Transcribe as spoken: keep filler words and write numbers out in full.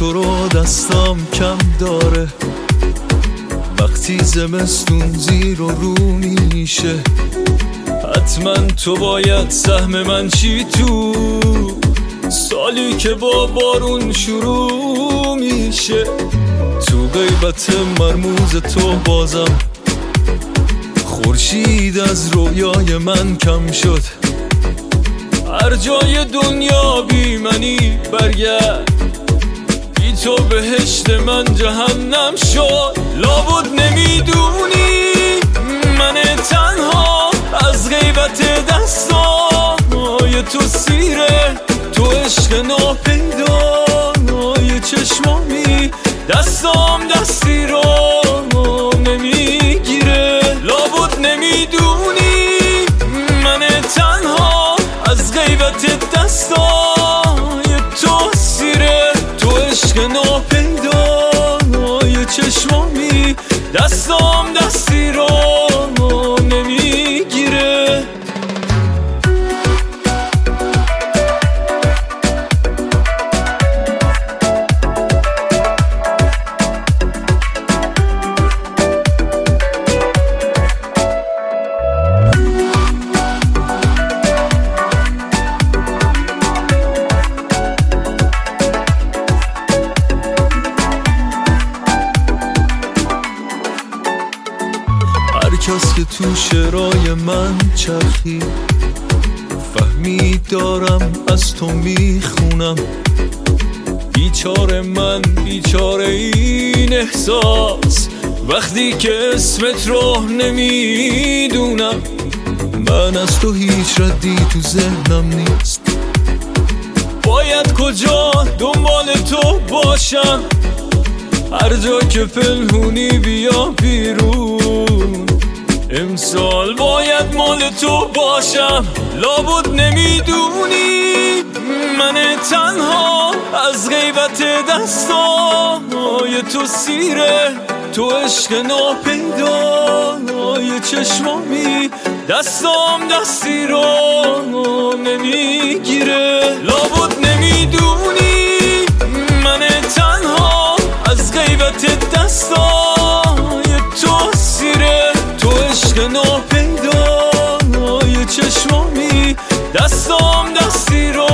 تو رو دستم کم داره، وقتی زمستون زیر و رو میشه حتما تو باید سهم من چی تو سالی که با بارون شروع میشه. تو غیبت مرموز تو بازم خورشید از رویای من کم شد، هر جای دنیا بی منی برگرد، بی تو بهشت من جهنم شد. لابد نمیدونی من تنها از غیبت دستای تو سیره، تو عشق ناپیدای چشمامی دستام دستی رو نمیگیره. لابد نمیدونی من تنها از غیبت دستای تو سیره، تو عشق ناپیدای چشمامی دستام دستی رو نمیگیره. کس که تو شعرهای من چرخی فهمی دارم از تو میخونم، بیچاره من بیچاره این احساس وقتی که اسمت رو نمیدونم. من از تو هیچ ردی تو ذهنم نیست، باید کجا دنبال تو باشم، هر جا که پنهونی بیا بیرون، امسال باید مال تو باشم. لابد نمیدونی من تنها از غیبت دستای تو سیره، تو عشق ناپیدای چشمامی دستام دستی رو نمیگیره. لابد نمیدونی من تنها از غیبت دستای تو سیره، تو عشق ناپیدای چشمامی دستام دستی رو